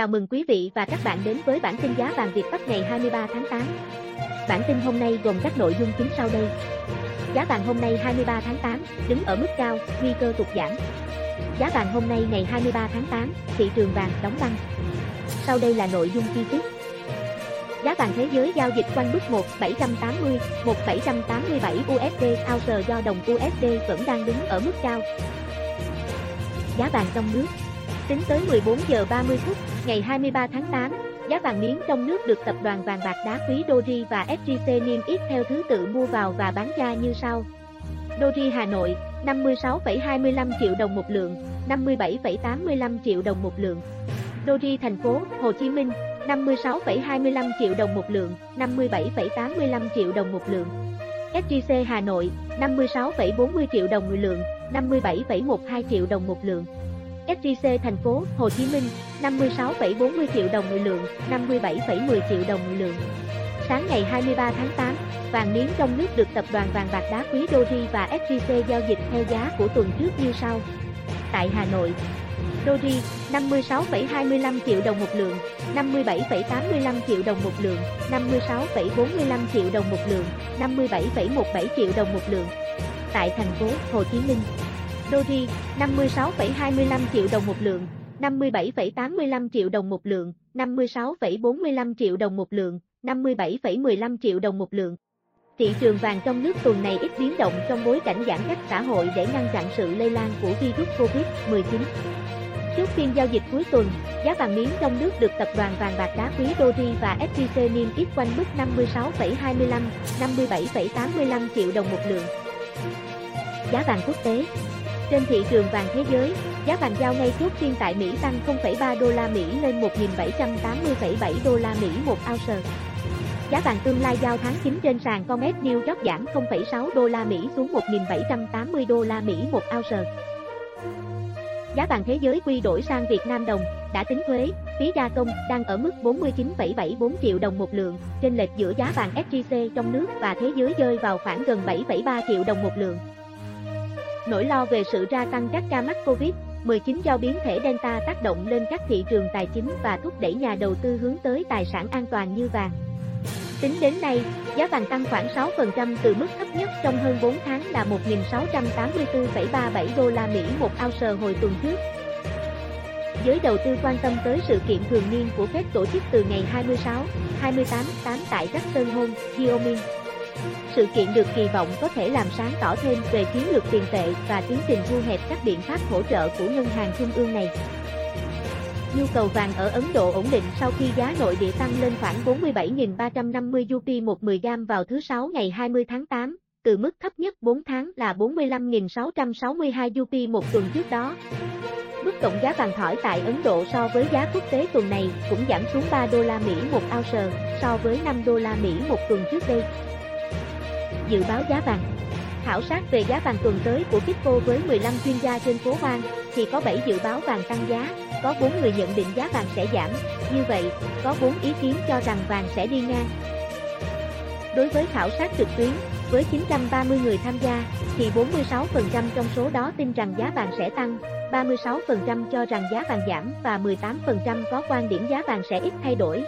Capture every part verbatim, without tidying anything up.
Chào mừng quý vị và các bạn đến với bản tin giá vàng Việt Bắc ngày hai mươi ba tháng tám. Bản tin hôm nay gồm các nội dung chính sau đây. Giá vàng hôm nay hai mươi ba tháng tám, đứng ở mức cao, nguy cơ tụt giảm. Giá vàng hôm nay ngày hai mươi ba tháng tám, thị trường vàng đóng băng. Sau đây là nội dung chi tiết. Giá vàng thế giới giao dịch quanh mức một nghìn bảy trăm tám mươi, một nghìn bảy trăm tám mươi bảy u ét đê ounce do đồng u ét đê vẫn đang đứng ở mức cao. Giá vàng trong nước. Tính tới mười bốn giờ ba mươi phút, ngày hai mươi ba tháng tám, giá vàng miếng trong nước được tập đoàn vàng bạc đá quý Doji và ét gi xê niêm yết theo thứ tự mua vào và bán ra như sau. Doji Hà Nội, năm mươi sáu phẩy hai mươi lăm triệu đồng một lượng, năm mươi bảy phẩy tám mươi lăm triệu đồng một lượng. Doji Thành phố Hồ Chí Minh, năm mươi sáu phẩy hai mươi lăm triệu đồng một lượng, năm mươi bảy phẩy tám mươi lăm triệu đồng một lượng. ét gi xê Hà Nội, năm mươi sáu phẩy bốn mươi triệu đồng một lượng, năm mươi bảy phẩy mười hai triệu đồng một lượng. ét gi xê Thành phố Hồ Chí Minh, năm mươi sáu phẩy bốn mươi triệu đồng một lượng, năm mươi bảy phẩy mười triệu đồng một lượng. Sáng ngày hai mươi ba tháng tám, vàng miếng trong nước được tập đoàn vàng bạc đá quý Doji và ét gi xê giao dịch theo giá của tuần trước như sau. Tại Hà Nội, Doji, năm mươi sáu phẩy hai mươi lăm triệu đồng một lượng, năm mươi bảy phẩy tám mươi lăm triệu đồng một lượng, năm mươi sáu phẩy bốn mươi lăm triệu đồng một lượng, năm mươi bảy phẩy mười bảy triệu đồng một lượng. Tại thành phố Hồ Chí Minh, Doji, năm mươi sáu phẩy hai mươi lăm triệu đồng một lượng, năm mươi bảy phẩy tám mươi lăm triệu đồng một lượng, năm mươi sáu phẩy bốn mươi lăm triệu đồng một lượng, năm mươi bảy phẩy mười lăm triệu đồng một lượng. Thị trường vàng trong nước tuần này ít biến động trong bối cảnh giãn cách xã hội để ngăn chặn sự lây lan của virus Covid mười chín. Trước phiên giao dịch cuối tuần, giá vàng miếng trong nước được tập đoàn vàng bạc đá quý Doji và ét gi xê niêm yết quanh mức năm mươi sáu phẩy hai mươi lăm, năm mươi bảy phẩy tám mươi lăm triệu đồng một lượng. Giá vàng quốc tế. Trên thị trường vàng thế giới, giá vàng giao ngay chốt phiên tại Mỹ tăng không phẩy ba đô la Mỹ lên một nghìn bảy trăm tám mươi phẩy bảy đô la Mỹ một ounce. Giá vàng tương lai giao tháng chín trên sàn COMEX New York giảm không phẩy sáu đô la Mỹ xuống một nghìn bảy trăm tám mươi đô la Mỹ một ounce. Giá vàng thế giới quy đổi sang Việt Nam đồng, đã tính thuế, phí gia công, đang ở mức bốn mươi chín phẩy bảy mươi tư triệu đồng một lượng, chênh lệch giữa giá vàng ét gi xê trong nước và thế giới rơi vào khoảng gần bảy phẩy ba triệu đồng một lượng. Nỗi lo về sự gia tăng các ca mắc Covid mười chín do biến thể Delta tác động lên các thị trường tài chính và thúc đẩy nhà đầu tư hướng tới tài sản an toàn như vàng. Tính đến nay, giá vàng tăng khoảng sáu phần trăm từ mức thấp nhất trong hơn bốn tháng là một nghìn sáu trăm tám mươi tư phẩy ba mươi bảy đô la Mỹ một ounce hồi tuần trước. Giới đầu tư quan tâm tới sự kiện thường niên của Fed tổ chức từ ngày hai mươi sáu, hai mươi tám tháng tám tại Jackson Hole, Wyoming. Sự kiện được kỳ vọng có thể làm sáng tỏ thêm về chiến lược tiền tệ và tiến trình thu hẹp các biện pháp hỗ trợ của ngân hàng trung ương này. Nhu cầu vàng ở Ấn Độ ổn định sau khi giá nội địa tăng lên khoảng bốn mươi bảy nghìn ba trăm năm mươi rupee một mười gam vào thứ Sáu ngày hai mươi tháng tám, từ mức thấp nhất bốn tháng là bốn mươi lăm nghìn sáu trăm sáu mươi hai rupee một tuần trước đó. Mức cộng giá vàng thỏi tại Ấn Độ so với giá quốc tế tuần này cũng giảm xuống ba đô la Mỹ một ounce so với năm đô la Mỹ một tuần trước đây. Dự báo giá vàng. Khảo sát về giá vàng tuần tới của Kitco với mười lăm chuyên gia trên phố Wall, thì có bảy dự báo vàng tăng giá, có bốn người nhận định giá vàng sẽ giảm, như vậy, có bốn ý kiến cho rằng vàng sẽ đi ngang. Đối với khảo sát trực tuyến, với chín trăm ba mươi người tham gia, thì bốn mươi sáu phần trăm trong số đó tin rằng giá vàng sẽ tăng, ba mươi sáu phần trăm cho rằng giá vàng giảm và mười tám phần trăm có quan điểm giá vàng sẽ ít thay đổi.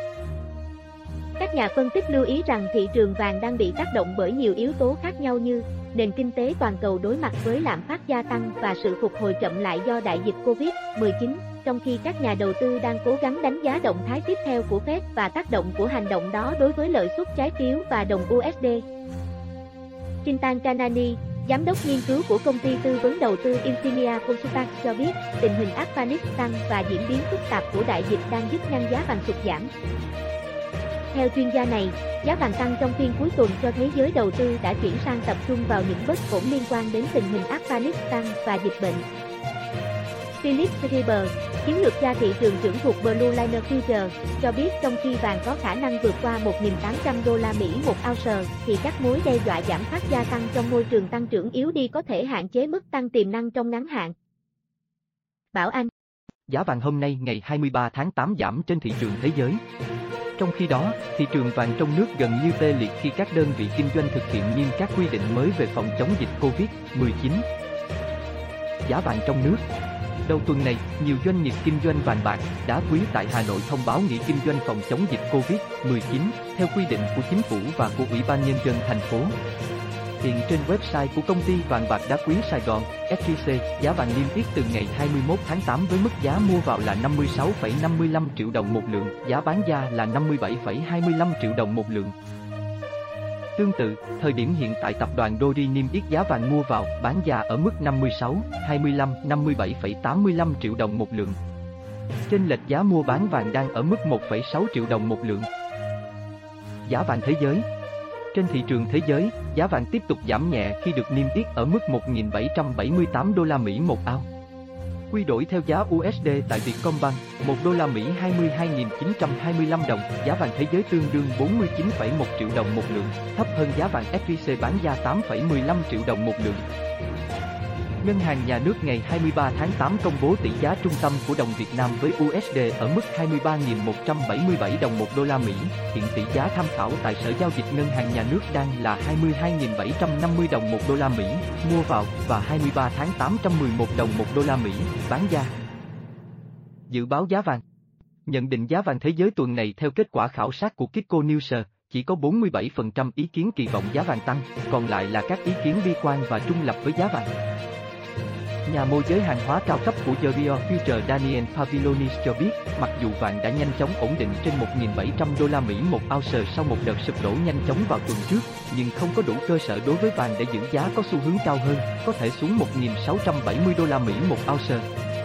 Các nhà phân tích lưu ý rằng thị trường vàng đang bị tác động bởi nhiều yếu tố khác nhau như nền kinh tế toàn cầu đối mặt với lạm phát gia tăng và sự phục hồi chậm lại do đại dịch Covid mười chín, trong khi các nhà đầu tư đang cố gắng đánh giá động thái tiếp theo của Fed và tác động của hành động đó đối với lợi suất trái phiếu và đồng u ét đê. Chintan Kanani, giám đốc nghiên cứu của công ty tư vấn đầu tư Infinia Consultants cho biết, tình hình Afghanistan và diễn biến phức tạp của đại dịch đang giúp ngăn giá vàng sụt giảm. Theo chuyên gia này, giá vàng tăng trong phiên cuối tuần cho thấy giới đầu tư đã chuyển sang tập trung vào những bất ổn liên quan đến tình hình Afghanistan và dịch bệnh. Philip Schreiber, chiến lược gia thị trường trưởng thuộc Blue Liner Future, cho biết trong khi vàng có khả năng vượt qua một nghìn tám trăm đô la Mỹ một ounce, thì các mối đe dọa giảm phát gia tăng trong môi trường tăng trưởng yếu đi có thể hạn chế mức tăng tiềm năng trong ngắn hạn. Bảo Anh. Giá vàng hôm nay ngày hai mươi ba tháng tám giảm trên thị trường thế giới. Trong khi đó, thị trường vàng trong nước gần như tê liệt khi các đơn vị kinh doanh thực hiện nghiêm các quy định mới về phòng chống dịch Covid mười chín. Giá vàng trong nước. Đầu tuần này, nhiều doanh nghiệp kinh doanh vàng bạc, đá quý tại Hà Nội thông báo nghỉ kinh doanh phòng chống dịch Covid mười chín, theo quy định của chính phủ và của Ủy ban Nhân dân thành phố. Hiện trên website của công ty vàng bạc đá quý Sài Gòn, ét gi xê, giá vàng niêm yết từ ngày hai mươi mốt tháng tám với mức giá mua vào là năm mươi sáu phẩy năm mươi lăm triệu đồng một lượng, giá bán ra là năm mươi bảy phẩy hai mươi lăm triệu đồng một lượng. Tương tự, thời điểm hiện tại tập đoàn Dori niêm yết giá vàng mua vào, bán ra ở mức năm mươi sáu, hai mươi lăm, năm mươi bảy phẩy tám mươi lăm triệu đồng một lượng. Chênh lệch giá mua bán vàng đang ở mức một phẩy sáu triệu đồng một lượng. Giá vàng thế giới. Trên thị trường thế giới, giá vàng tiếp tục giảm nhẹ khi được niêm yết ở mức một nghìn bảy trăm bảy mươi tám đô la Mỹ một ounce. Quy đổi theo giá u ét đê tại Vietcombank, một đô la Mỹ hai mươi hai nghìn chín trăm hai mươi lăm đồng, giá vàng thế giới tương đương bốn mươi chín phẩy một triệu đồng một lượng, thấp hơn giá vàng ét gi xê bán ra tám phẩy mười lăm triệu đồng một lượng. Ngân hàng Nhà nước ngày hai mươi ba tháng tám công bố tỷ giá trung tâm của đồng Việt Nam với u ét đê ở mức hai mươi ba nghìn một trăm bảy mươi bảy đồng một đô la Mỹ. Hiện tỷ giá tham khảo tại Sở Giao dịch Ngân hàng Nhà nước đang là hai mươi hai nghìn bảy trăm năm mươi đồng một đô la Mỹ mua vào và hai mươi ba tháng tám trăm mười một đồng một đô la Mỹ bán ra. Dự báo giá vàng. Nhận định giá vàng thế giới tuần này theo kết quả khảo sát của Kitco News, chỉ có bốn mươi bảy phần trăm ý kiến kỳ vọng giá vàng tăng, còn lại là các ý kiến bi quan và trung lập với giá vàng. Nhà môi giới hàng hóa cao cấp của The Real Future Daniel Pavilonis cho biết, mặc dù vàng đã nhanh chóng ổn định trên một nghìn bảy trăm đô la Mỹ một ounce sau một đợt sụp đổ nhanh chóng vào tuần trước, nhưng không có đủ cơ sở đối với vàng để giữ giá có xu hướng cao hơn, có thể xuống một nghìn sáu trăm bảy mươi đô la Mỹ một ounce.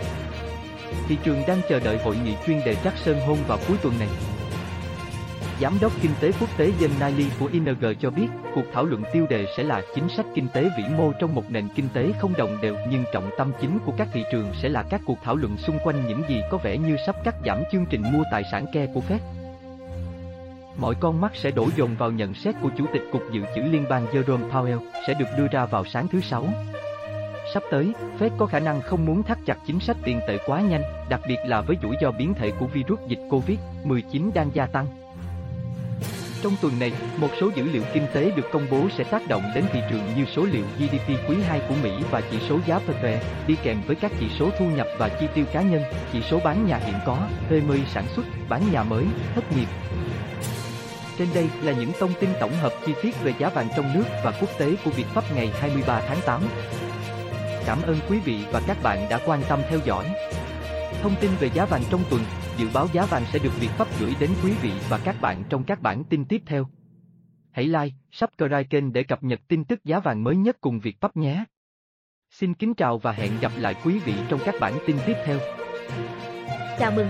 Thị trường đang chờ đợi hội nghị chuyên đề Jackson Hole vào cuối tuần này. Giám đốc kinh tế quốc tế Jen Niley của i en giê cho biết, cuộc thảo luận tiêu đề sẽ là chính sách kinh tế vĩ mô trong một nền kinh tế không đồng đều, nhưng trọng tâm chính của các thị trường sẽ là các cuộc thảo luận xung quanh những gì có vẻ như sắp cắt giảm chương trình mua tài sản ke của Fed. Mọi con mắt sẽ đổ dồn vào nhận xét của Chủ tịch Cục Dự trữ Liên bang Jerome Powell sẽ được đưa ra vào sáng thứ Sáu. Sắp tới, Fed có khả năng không muốn thắt chặt chính sách tiền tệ quá nhanh, đặc biệt là với rủi ro biến thể của virus dịch Covid mười chín đang gia tăng. Trong tuần này, một số dữ liệu kinh tế được công bố sẽ tác động đến thị trường như số liệu giê đê pê quý hai của Mỹ và chỉ số giá pê pê e, đi kèm với các chỉ số thu nhập và chi tiêu cá nhân, chỉ số bán nhà hiện có, pê em i sản xuất, bán nhà mới, thất nghiệp. Trên đây là những thông tin tổng hợp chi tiết về giá vàng trong nước và quốc tế của Vietpub ngày hai mươi ba tháng tám. Cảm ơn quý vị và các bạn đã quan tâm theo dõi. Thông tin về giá vàng trong tuần, dự báo giá vàng sẽ được Vietpub gửi đến quý vị và các bạn trong các bản tin tiếp theo. Hãy like, subscribe kênh để cập nhật tin tức giá vàng mới nhất cùng Vietpub nhé. Xin kính chào và hẹn gặp lại quý vị trong các bản tin tiếp theo. Chào mừng